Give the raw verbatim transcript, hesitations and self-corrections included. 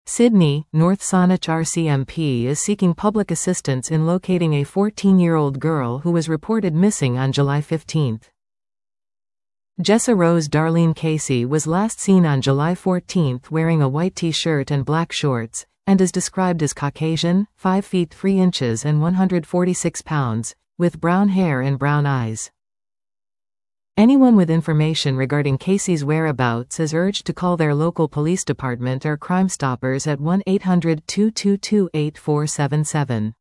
Sydney, North Saanich R C M P is seeking public assistance in locating a fourteen-year-old girl who was reported missing on July fifteenth. Jessa Rose Darlene Casey was last seen on July fourteenth wearing a white t-shirt and black shorts, and is described as Caucasian, five feet three inches and one hundred forty-six pounds, with brown hair and brown eyes. Anyone with information regarding Casey's whereabouts is urged to call their local police department or Crime Stoppers at one eight hundred, two two two, eight four seven seven.